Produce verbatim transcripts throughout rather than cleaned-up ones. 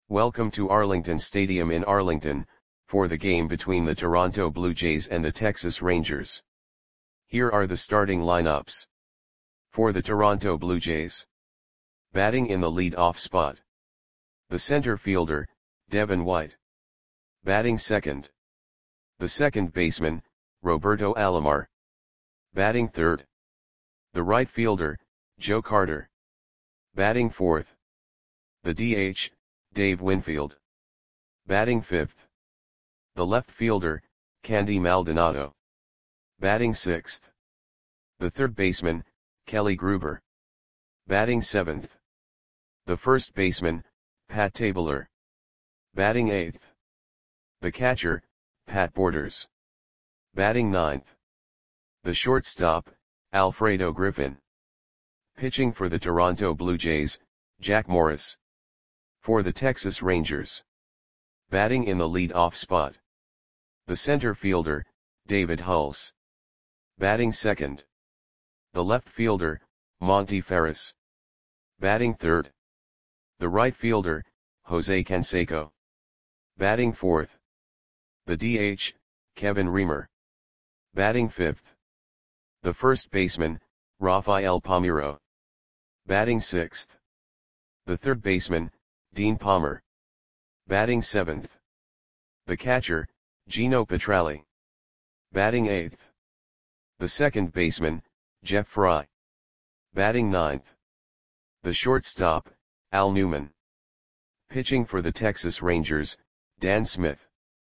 Welcome to Arlington Stadium in Arlington, for the game between the Toronto Blue Jays and the Texas Rangers. Here are the starting lineups. For the Toronto Blue Jays. Batting in the lead-off spot. The center fielder, Devin White. Batting second. The second baseman, Roberto Alomar. Batting third. The right fielder, Joe Carter. Batting fourth. The D H, Dave Winfield. Batting fifth. The left fielder, Candy Maldonado. Batting sixth. The third baseman, Kelly Gruber. Batting seventh. The first baseman, Pat Tabler. Batting eighth. The catcher, Pat Borders. Batting ninth. The shortstop, Alfredo Griffin. Pitching for the Toronto Blue Jays, Jack Morris. For the Texas Rangers. Batting in the lead-off spot. The center fielder, David Hulse. Batting second. The left fielder, Monty Ferris. Batting third. The right fielder, Jose Canseco. Batting fourth. The D H, Kevin Reamer. Batting fifth. The first baseman, Rafael Palmeiro. Batting sixth. The third baseman, Dean Palmer. Batting seventh. The catcher, Gino Petralli. Batting eighth. The second baseman, Jeff Fry. Batting ninth. The shortstop, Al Newman. Pitching for the Texas Rangers, Dan Smith.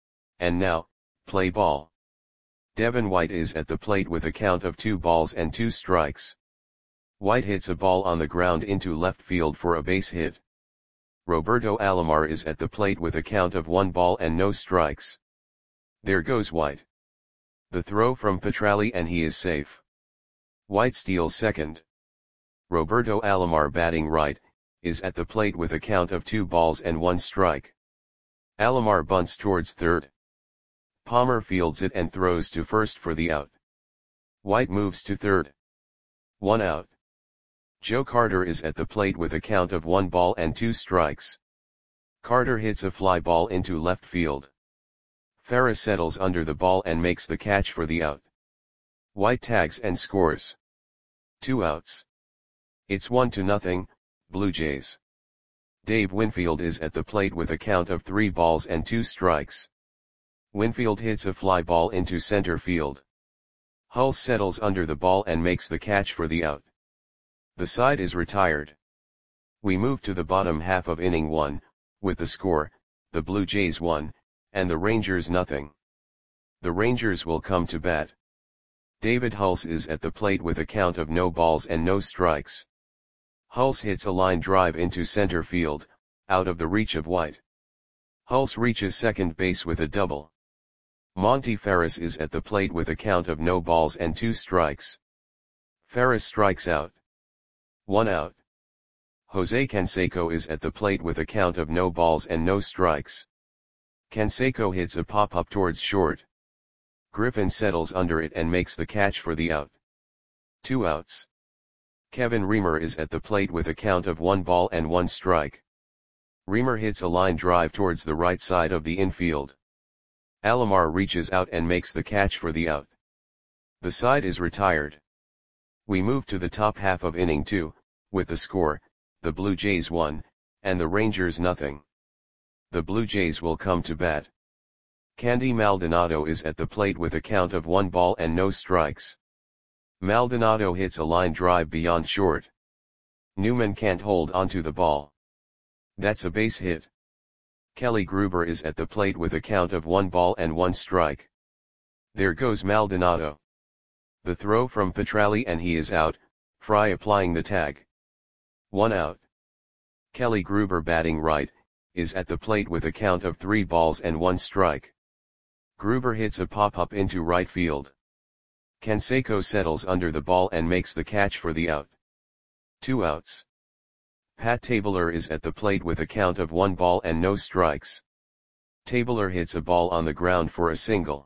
And now, play ball. Devin White is at the plate with a count of two balls and two strikes. White hits a ball on the ground into left field for a base hit. Roberto Alomar is at the plate with a count of one ball and no strikes. There goes White. The throw from Petralli and he is safe. White steals second. Roberto Alomar, batting right, is at the plate with a count of two balls and one strike. Alomar bunts towards third. Palmer fields it and throws to first for the out. White moves to third. One out. Joe Carter is at the plate with a count of one ball and two strikes. Carter hits a fly ball into left field. Ferris settles under the ball and makes the catch for the out. White tags and scores. Two outs. It's one to nothing, Blue Jays. Dave Winfield is at the plate with a count of three balls and two strikes. Winfield hits a fly ball into center field. Hulse settles under the ball and makes the catch for the out. The side is retired. We move to the bottom half of inning one, with the score, the Blue Jays one, and the Rangers nothing. The Rangers will come to bat. David Hulse is at the plate with a count of no balls and no strikes. Hulse hits a line drive into center field, out of the reach of White. Hulse reaches second base with a double. Monty Ferris is at the plate with a count of no balls and two strikes. Ferris strikes out. One out. Jose Canseco is at the plate with a count of no balls and no strikes. Canseco hits a pop-up towards short. Griffin settles under it and makes the catch for the out. Two outs. Kevin Reamer is at the plate with a count of one ball and one strike. Reamer hits a line drive towards the right side of the infield. Alomar reaches out and makes the catch for the out. The side is retired. We move to the top half of inning two, with the score, the Blue Jays one, and the Rangers nothing. The Blue Jays will come to bat. Candy Maldonado is at the plate with a count of one ball and no strikes. Maldonado hits a line drive beyond short. Newman can't hold onto the ball. That's a base hit. Kelly Gruber is at the plate with a count of one ball and one strike. There goes Maldonado. The throw from Petralli and he is out, Fry applying the tag. One out. Kelly Gruber, batting right, is at the plate with a count of three balls and one strike. Gruber hits a pop-up into right field. Canseco settles under the ball and makes the catch for the out. Two outs. Pat Tabler is at the plate with a count of one ball and no strikes. Tabler hits a ball on the ground for a single.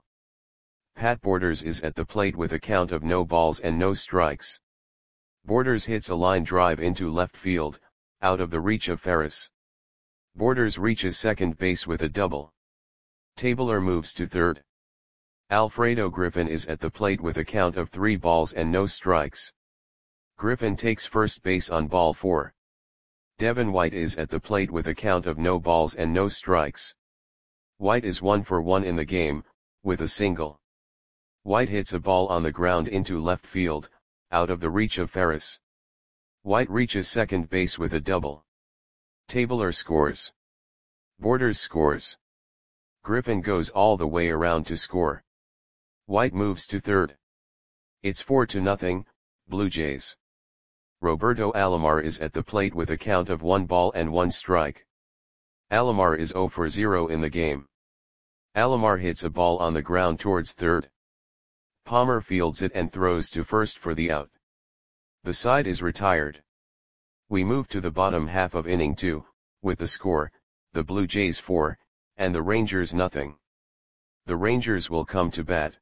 Pat Borders is at the plate with a count of no balls and no strikes. Borders hits a line drive into left field, out of the reach of Ferris. Borders reaches second base with a double. Tabler moves to third. Alfredo Griffin is at the plate with a count of three balls and no strikes. Griffin takes first base on ball four. Devin White is at the plate with a count of no balls and no strikes. White is one for one in the game, with a single. White hits a ball on the ground into left field, out of the reach of Ferris. White reaches second base with a double. Tabler scores. Borders scores. Griffin goes all the way around to score. White moves to third. It's four to nothing, Blue Jays. Roberto Alomar is at the plate with a count of one ball and one strike. Alomar is zero for zero in the game. Alomar hits a ball on the ground towards third. Palmer fields it and throws to first for the out. The side is retired. We move to the bottom half of inning two, with the score, the Blue Jays four, and the Rangers nothing. The Rangers will come to bat.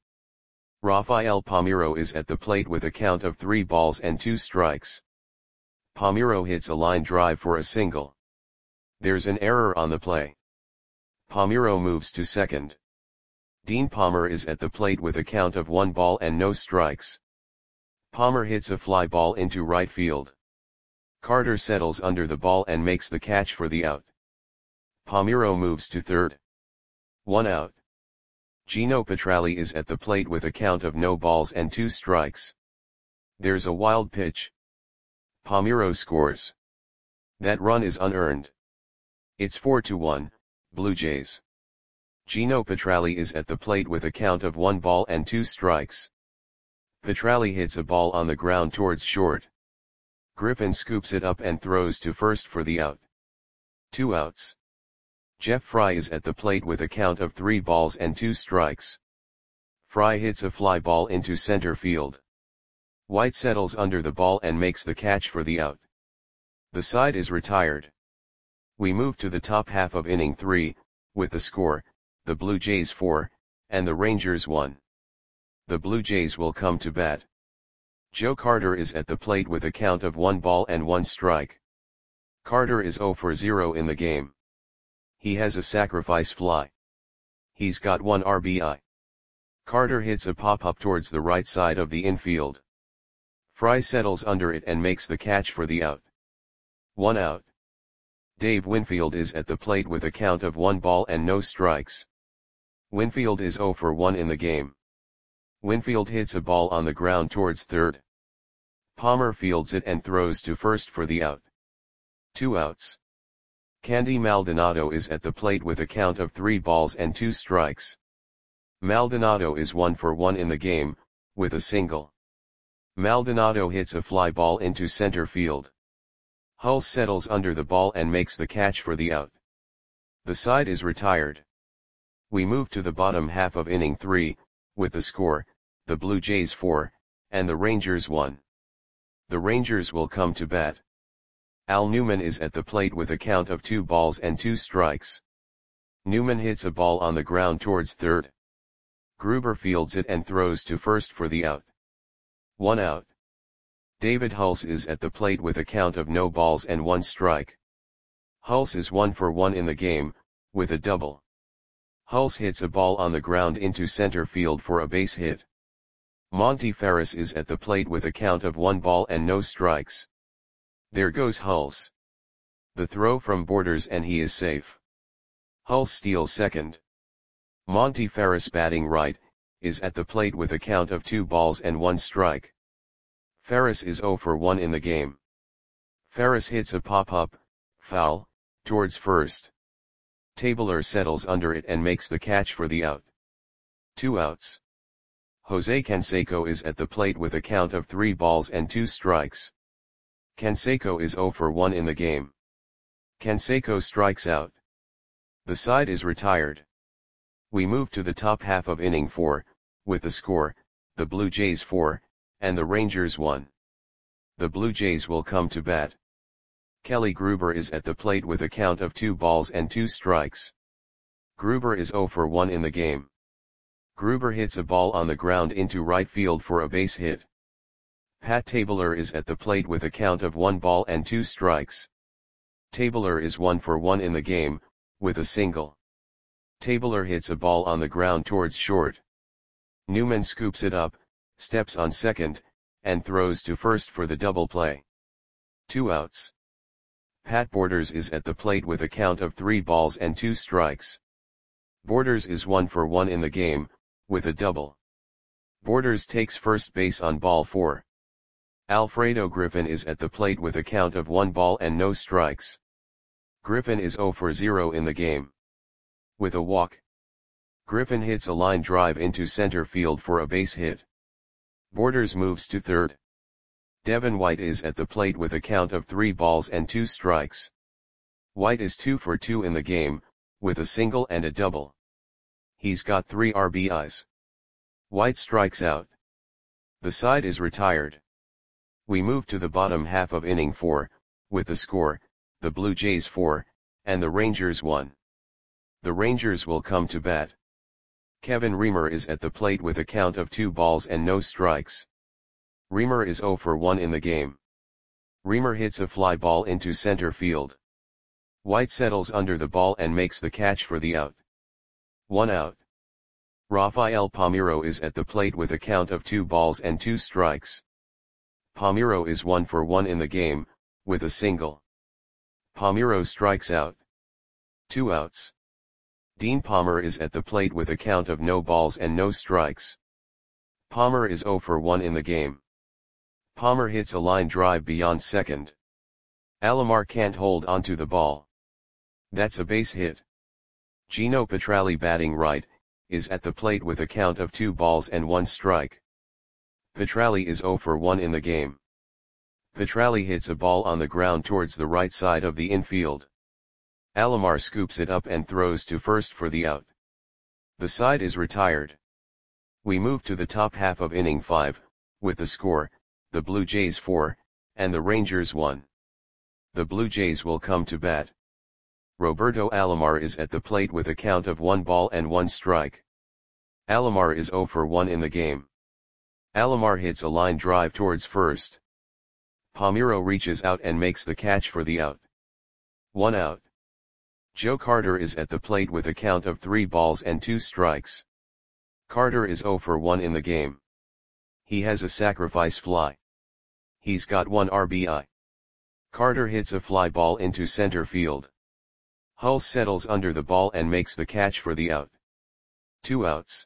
Rafael Palmeiro is at the plate with a count of three balls and two strikes. Palmeiro hits a line drive for a single. There's an error on the play. Palmeiro moves to second. Dean Palmer is at the plate with a count of one ball and no strikes. Palmer hits a fly ball into right field. Carter settles under the ball and makes the catch for the out. Palmeiro moves to third. One out. Gino Petralli is at the plate with a count of no balls and two strikes. There's a wild pitch. Palmeiro scores. That run is unearned. It's four to one, Blue Jays. Gino Petralli is at the plate with a count of one ball and two strikes. Petralli hits a ball on the ground towards short. Griffin scoops it up and throws to first for the out. Two outs. Jeff Fry is at the plate with a count of three balls and two strikes. Fry hits a fly ball into center field. White settles under the ball and makes the catch for the out. The side is retired. We move to the top half of inning three, with the score, the Blue Jays four, and the Rangers one. The Blue Jays will come to bat. Joe Carter is at the plate with a count of one ball and one strike. Carter is zero for zero in the game. He has a sacrifice fly. He's got one R B I. Carter hits a pop-up towards the right side of the infield. Fry settles under it and makes the catch for the out. One out. Dave Winfield is at the plate with a count of one ball and no strikes. Winfield is zero for one in the game. Winfield hits a ball on the ground towards third. Palmer fields it and throws to first for the out. Two outs. Candy Maldonado is at the plate with a count of three balls and two strikes. Maldonado is one for one in the game, with a single. Maldonado hits a fly ball into center field. Hulse settles under the ball and makes the catch for the out. The side is retired. We move to the bottom half of inning three, with the score, the Blue Jays four, and the Rangers one. The Rangers will come to bat. Al Newman is at the plate with a count of two balls and two strikes. Newman hits a ball on the ground towards third. Gruber fields it and throws to first for the out. One out. David Hulse is at the plate with a count of no balls and one strike. Hulse is one for one in the game, with a double. Hulse hits a ball on the ground into center field for a base hit. Monty Ferris is at the plate with a count of one ball and no strikes. There goes Hulse. The throw from Borders and he is safe. Hulse steals second. Monty Ferris, batting right, is at the plate with a count of two balls and one strike. Ferris is zero for one in the game. Ferris hits a pop-up, foul, towards first. Tabler settles under it and makes the catch for the out. Two outs. Jose Canseco is at the plate with a count of three balls and two strikes. Canseco is zero for one in the game. Canseco strikes out. The side is retired. We move to the top half of inning four, with the score, the Blue Jays four, and the Rangers one. The Blue Jays will come to bat. Kelly Gruber is at the plate with a count of two balls and two strikes. Gruber is zero for one in the game. Gruber hits a ball on the ground into right field for a base hit. Pat Tabler is at the plate with a count of one ball and two strikes. Tabler is one for one in the game, with a single. Tabler hits a ball on the ground towards short. Newman scoops it up, steps on second, and throws to first for the double play. Two outs. Pat Borders is at the plate with a count of three balls and two strikes. Borders is one for one in the game, with a double. Borders takes first base on ball four. Alfredo Griffin is at the plate with a count of one ball and no strikes. Griffin is zero for zero in the game. With a walk, Griffin hits a line drive into center field for a base hit. Borders moves to third. Devin White is at the plate with a count of three balls and two strikes. White is two for two in the game, with a single and a double. He's got three R B Is. White strikes out. The side is retired. We move to the bottom half of inning four, with the score, the Blue Jays four, and the Rangers one. The Rangers will come to bat. Kevin Reamer is at the plate with a count of two balls and no strikes. Reamer is zero for one in the game. Reamer hits a fly ball into center field. White settles under the ball and makes the catch for the out. One out. Rafael Palmeiro is at the plate with a count of two balls and two strikes. Palmeiro is one for one in the game, with a single. Palmeiro strikes out. Two outs. Dean Palmer is at the plate with a count of no balls and no strikes. Palmer is zero for one in the game. Palmer hits a line drive beyond second. Alomar can't hold onto the ball. That's a base hit. Gino Petralli, batting right, is at the plate with a count of two balls and one strike. Petralli is zero for one in the game. Petralli hits a ball on the ground towards the right side of the infield. Alomar scoops it up and throws to first for the out. The side is retired. We move to the top half of inning five, with the score, the Blue Jays four, and the Rangers one. The Blue Jays will come to bat. Roberto Alomar is at the plate with a count of one ball and one strike. Alomar is zero for one in the game. Alomar hits a line drive towards first. Palmeiro reaches out and makes the catch for the out. One out. Joe Carter is at the plate with a count of three balls and two strikes. Carter is zero for one in the game. He has a sacrifice fly. He's got one R B I. Carter hits a fly ball into center field. Hull settles under the ball and makes the catch for the out. Two outs.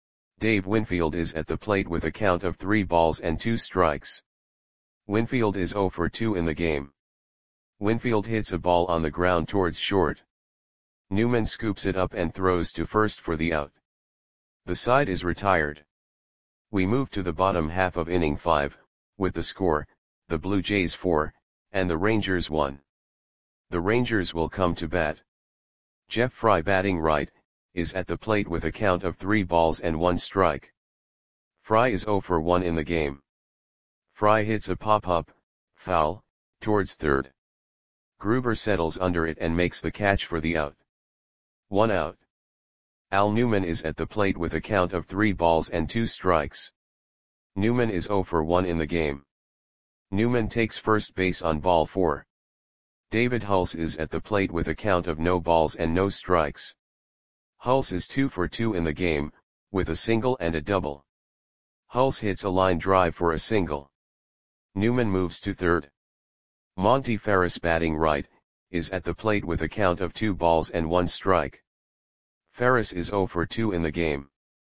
Dave Winfield is at the plate with a count of three balls and two strikes. Winfield is zero for two in the game. Winfield hits a ball on the ground towards short. Newman scoops it up and throws to first for the out. The side is retired. We move to the bottom half of inning five, with the score, the Blue Jays four, and the Rangers one. The Rangers will come to bat. Jeff Fry, batting right, is at the plate with a count of three balls and one strike. Fry is zero for one in the game. Fry hits a pop-up, foul, towards third. Gruber settles under it and makes the catch for the out. One out. Al Newman is at the plate with a count of three balls and two strikes. Newman is zero for one in the game. Newman takes first base on ball four. David Hulse is at the plate with a count of no balls and no strikes. Hulse is two for two in the game, with a single and a double. Hulse hits a line drive for a single. Newman moves to third. Monty Ferris, batting right, is at the plate with a count of two balls and one strike. Ferris is zero for two in the game.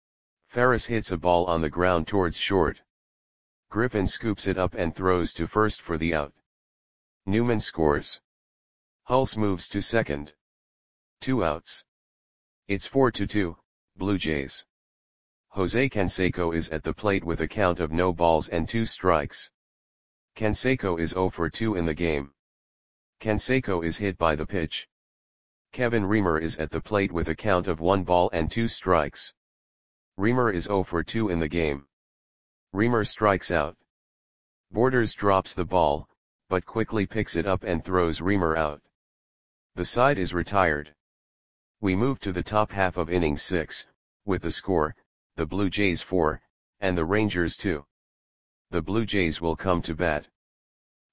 Ferris hits a ball on the ground towards short. Griffin scoops it up and throws to first for the out. Newman scores. Hulse moves to second. Two outs. It's four to two, Blue Jays. Jose Canseco is at the plate with a count of no balls and two strikes. Canseco is zero for two in the game. Canseco is hit by the pitch. Kevin Reamer is at the plate with a count of one ball and two strikes. Reamer is zero for two in the game. Reamer strikes out. Borders drops the ball, but quickly picks it up and throws Reamer out. The side is retired. We move to the top half of inning six, with the score, the Blue Jays four, and the Rangers two. The Blue Jays will come to bat.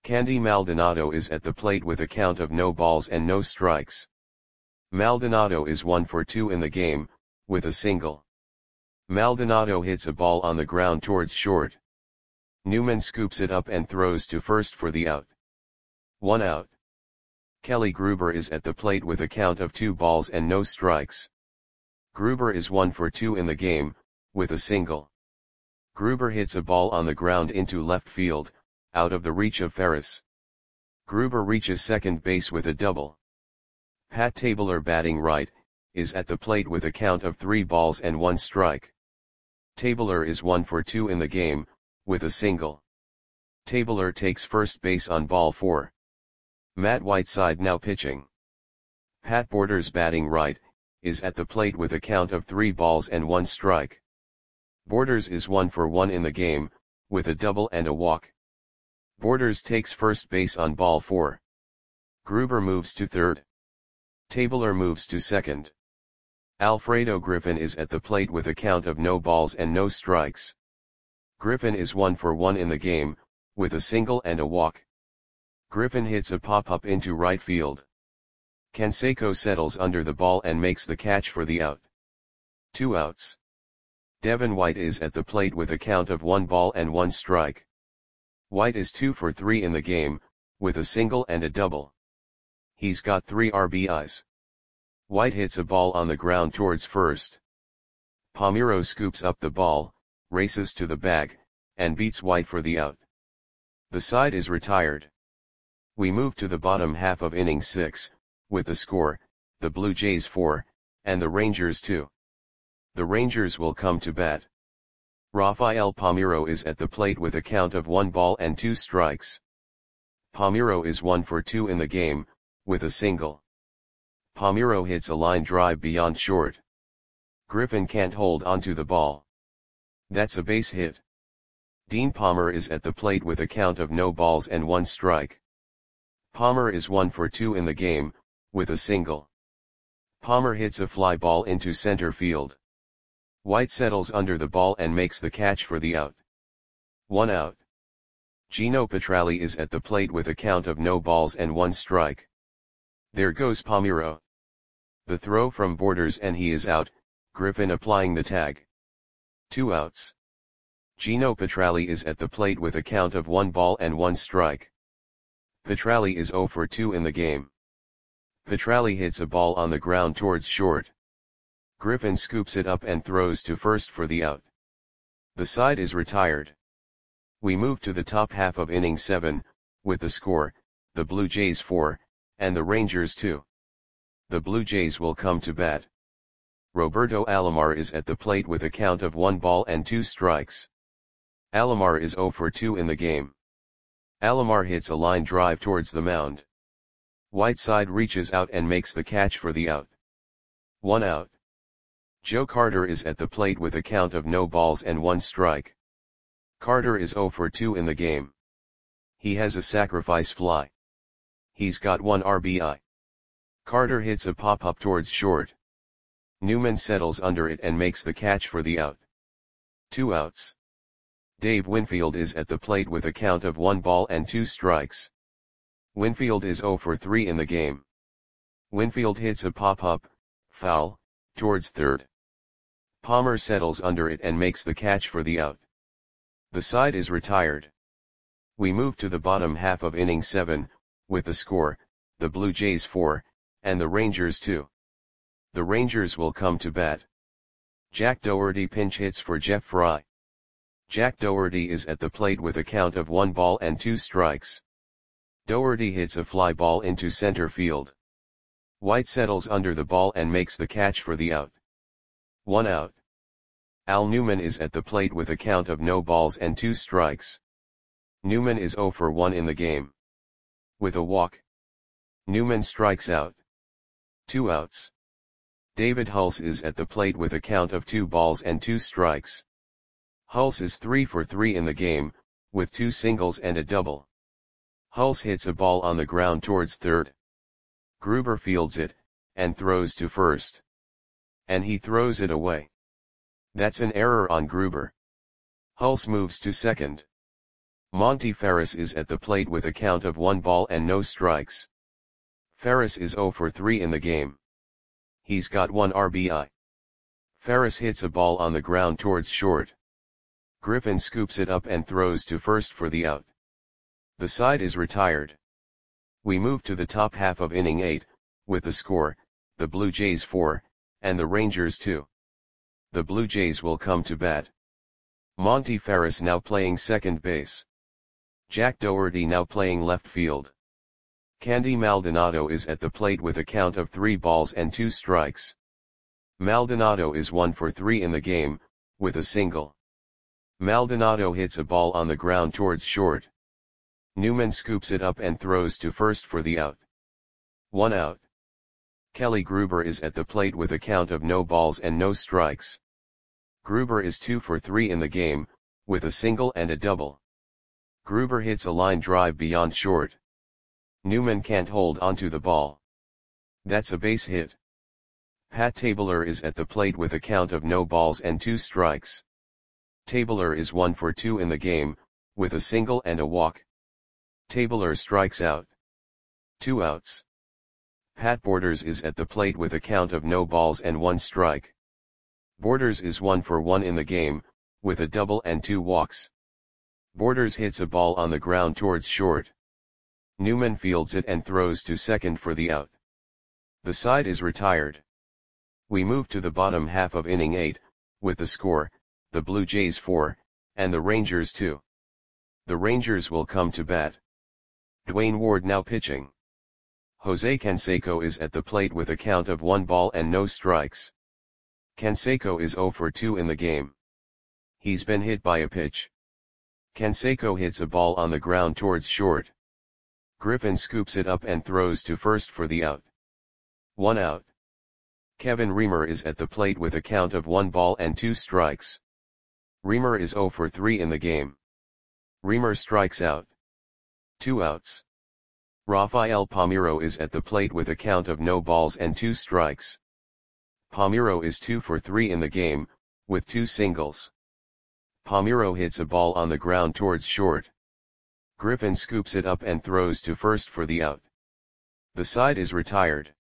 Candy Maldonado is at the plate with a count of no balls and no strikes. Maldonado is one for two in the game, with a single. Maldonado hits a ball on the ground towards short. Newman scoops it up and throws to first for the out. One out. Kelly Gruber is at the plate with a count of two balls and no strikes. Gruber is one for two in the game, with a single. Gruber hits a ball on the ground into left field, out of the reach of Ferris. Gruber reaches second base with a double. Pat Tabler, batting right, is at the plate with a count of three balls and one strike. Tabler is one for two in the game, with a single. Tabler takes first base on ball four. Matt Whiteside now pitching. Pat Borders, batting right, is at the plate with a count of three balls and one strike. Borders is one for one in the game, with a double and a walk. Borders takes first base on ball four. Gruber moves to third. Tabler moves to second. Alfredo Griffin is at the plate with a count of no balls and no strikes. Griffin is one for one in the game, with a single and a walk. Griffin hits a pop-up into right field. Canseco settles under the ball and makes the catch for the out. Two outs. Devin White is at the plate with a count of one ball and one strike. White is two for three in the game, with a single and a double. He's got three R B Is. White hits a ball on the ground towards first. Palmeiro scoops up the ball, races to the bag, and beats White for the out. The side is retired. We move to the bottom half of inning six, with the score, the Blue Jays four, and the Rangers two. The Rangers will come to bat. Rafael Palmeiro is at the plate with a count of one ball and two strikes. Palmeiro is one for two in the game, with a single. Palmeiro hits a line drive beyond short. Griffin can't hold onto the ball. That's a base hit. Dean Palmer is at the plate with a count of no balls and one strike. Palmer is one for two in the game, with a single. Palmer hits a fly ball into center field. White settles under the ball and makes the catch for the out. One out. Gino Petralli is at the plate with a count of no balls and one strike. There goes Palmeiro. The throw from Borders and he is out, Griffin applying the tag. Two outs. Gino Petralli is at the plate with a count of one ball and one strike. Petralli is zero for two in the game. Petralli hits a ball on the ground towards short. Griffin scoops it up and throws to first for the out. The side is retired. We move to the top half of inning seven, with the score, the Blue Jays four, and the Rangers two. The Blue Jays will come to bat. Roberto Alomar is at the plate with a count of one ball and two strikes. Alomar is zero for two in the game. Alomar hits a line drive towards the mound. Whiteside reaches out and makes the catch for the out. One out. Joe Carter is at the plate with a count of no balls and one strike. Carter is zero for two in the game. He has a sacrifice fly. He's got one R B I. Carter hits a pop-up towards short. Newman settles under it and makes the catch for the out. Two outs. Dave Winfield is at the plate with a count of one ball and two strikes. Winfield is zero for three in the game. Winfield hits a pop-up, foul, towards third. Palmer settles under it and makes the catch for the out. The side is retired. We move to the bottom half of inning seven, with the score, the Blue Jays four, and the Rangers two. The Rangers will come to bat. Jack Dougherty pinch hits for Jeff Fry. Jack Dougherty is at the plate with a count of one ball and two strikes. Dougherty hits a fly ball into center field. White settles under the ball and makes the catch for the out. One out. Al Newman is at the plate with a count of no balls and two strikes. Newman is zero for one in the game. With a walk. Newman strikes out. Two outs. David Hulse is at the plate with a count of two balls and two strikes. Hulse is three for three in the game, with two singles and a double. Hulse hits a ball on the ground towards third. Gruber fields it, and throws to first. And he throws it away. That's an error on Gruber. Hulse moves to second. Monty Ferris is at the plate with a count of one ball and no strikes. Ferris is zero for three in the game. He's got one R B I. Ferris hits a ball on the ground towards short. Griffin scoops it up and throws to first for the out. The side is retired. We move to the top half of inning eight, with the score, the Blue Jays four, and the Rangers two. The Blue Jays will come to bat. Monty Ferris now playing second base. Jack Dougherty now playing left field. Candy Maldonado is at the plate with a count of three balls and two strikes. Maldonado is one for three in the game, with a single. Maldonado hits a ball on the ground towards short. Newman scoops it up and throws to first for the out. One out. Kelly Gruber is at the plate with a count of no balls and no strikes. Gruber is two for three in the game, with a single and a double. Gruber hits a line drive beyond short. Newman can't hold onto the ball. That's a base hit. Pat Tabler is at the plate with a count of no balls and two strikes. Tabler is one for two in the game, with a single and a walk. Tabler strikes out. Two outs. Pat Borders is at the plate with a count of no balls and one strike. Borders is one for one in the game, with a double and two walks. Borders hits a ball on the ground towards short. Newman fields it and throws to second for the out. The side is retired. We move to the bottom half of inning eight, with the score, the Blue Jays four, and the Rangers two. The Rangers will come to bat. Dwayne Ward now pitching. Jose Canseco is at the plate with a count of one ball and no strikes. Canseco is zero for two in the game. He's been hit by a pitch. Canseco hits a ball on the ground towards short. Griffin scoops it up and throws to first for the out. One out. Kevin Reamer is at the plate with a count of one ball and two strikes. Reamer is zero for three in the game. Reamer strikes out. Two outs. Rafael Palmeiro is at the plate with a count of no balls and two strikes. Palmeiro is two for three in the game, with two singles. Palmeiro hits a ball on the ground towards short. Griffin scoops it up and throws to first for the out. The side is retired.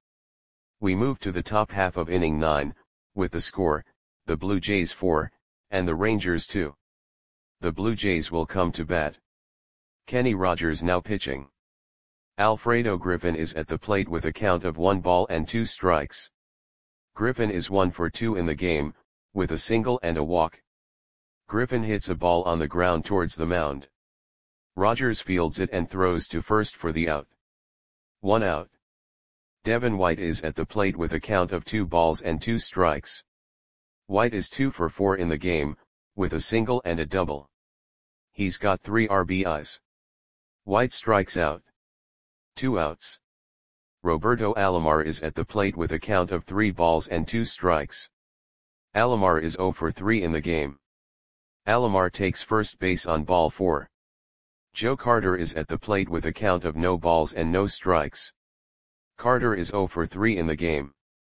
We move to the top half of inning nine, with the score, the Blue Jays four, and the Rangers two. The Blue Jays will come to bat. Kenny Rogers now pitching. Alfredo Griffin is at the plate with a count of one ball and two strikes. Griffin is one for two in the game, with a single and a walk. Griffin hits a ball on the ground towards the mound. Rogers fields it and throws to first for the out. One out. Devin White is at the plate with a count of two balls and two strikes. White is two for four in the game, with a single and a double. He's got three R B Is. White strikes out. Two outs. Roberto Alomar is at the plate with a count of three balls and two strikes. Alomar is zero for three in the game. Alomar takes first base on ball four. Joe Carter is at the plate with a count of no balls and no strikes. Carter is zero for three in the game.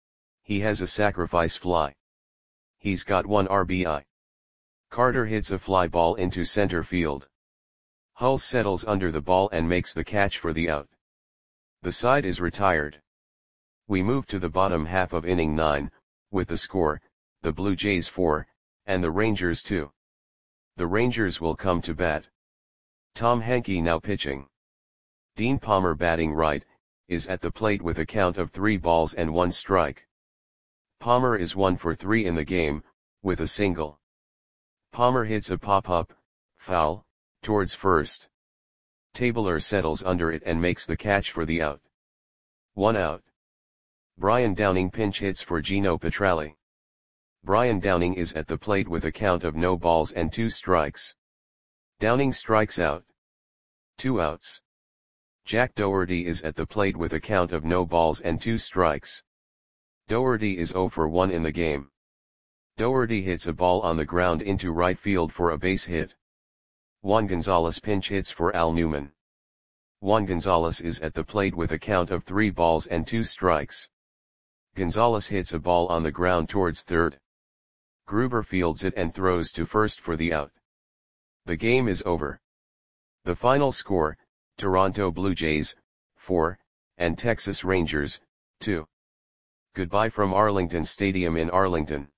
He has a sacrifice fly. He's got one R B I. Carter hits a fly ball into center field. Hull settles under the ball and makes the catch for the out. The side is retired. We move to the bottom half of inning nine, with the score, the Blue Jays four, and the Rangers two. The Rangers will come to bat. Tom Henke now pitching. Dean Palmer batting right, is at the plate with a count of three balls and one strike. Palmer is one for three in the game, with a single. Palmer hits a pop-up, foul, towards first. Tabler settles under it and makes the catch for the out. One out. Brian Downing pinch hits for Gino Petralli. Brian Downing is at the plate with a count of no balls and two strikes. Downing strikes out. Two outs. Jack Dougherty is at the plate with a count of no balls and two strikes. Dougherty is zero for one in the game. Dougherty hits a ball on the ground into right field for a base hit. Juan Gonzalez pinch hits for Al Newman. Juan Gonzalez is at the plate with a count of three balls and two strikes. Gonzalez hits a ball on the ground towards third. Gruber fields it and throws to first for the out. The game is over. The final score, Toronto Blue Jays, four, and Texas Rangers, two. Goodbye from Arlington Stadium in Arlington.